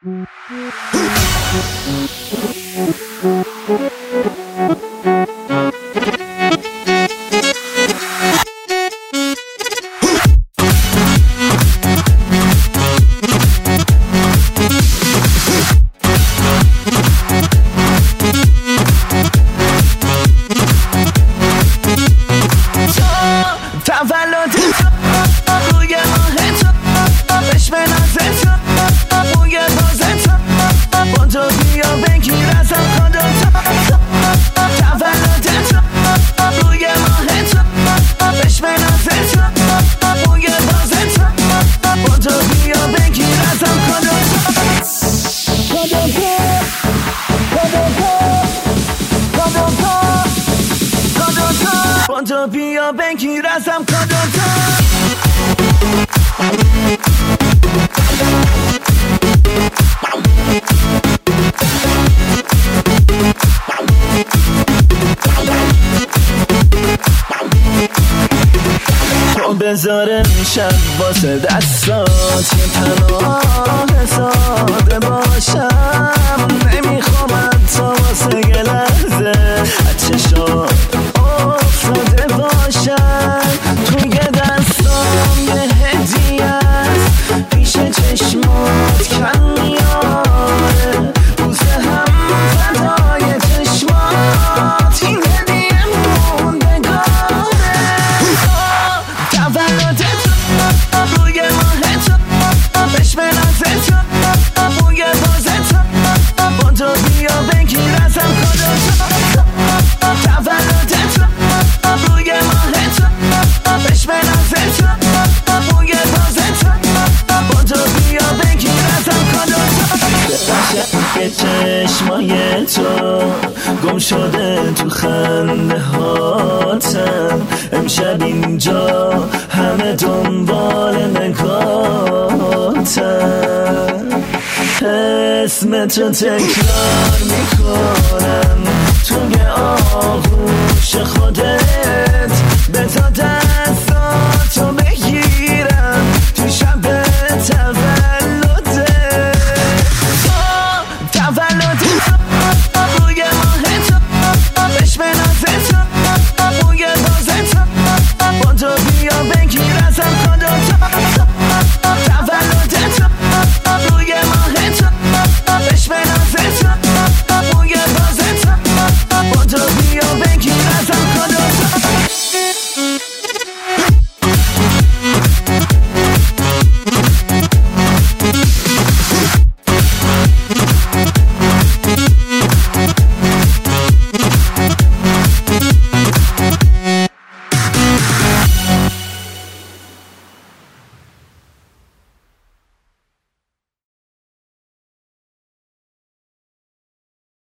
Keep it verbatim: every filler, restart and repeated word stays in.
تو بیا بگیر ازم کادوتا تو بذاره میشم واسه دستات یه تنها ساده باشم نمیخوام حتی واسه یه لحظه چشات افتاده باشم توی دستام یه هدیه است پیش چشمات کن میاره بوسه هم فدای چشمات این هدیه موندگاره تولدت روی ماه تو بشم نازت بوی بازت با تو بیا بگیر ازم کادوتا تولدت روی ماه تو بشم نازت بوی بازت با تو بیا بگیر ازم کادوتا قشنگ چشمای تو گم شده تو خنده هاتم امشب اینجا همه دنبال نگاتم اسم تو تکرار میکنم توی آغوش خودت